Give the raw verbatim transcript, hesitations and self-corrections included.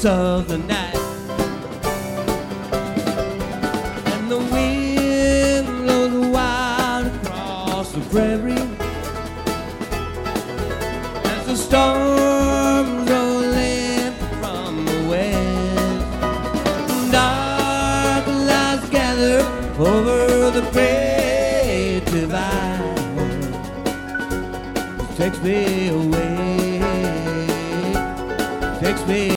stillness of the night. And the wind blows wild across the prairie as the storms roll in from the west. Dark clouds gather over the great divide. Takes me away, takes me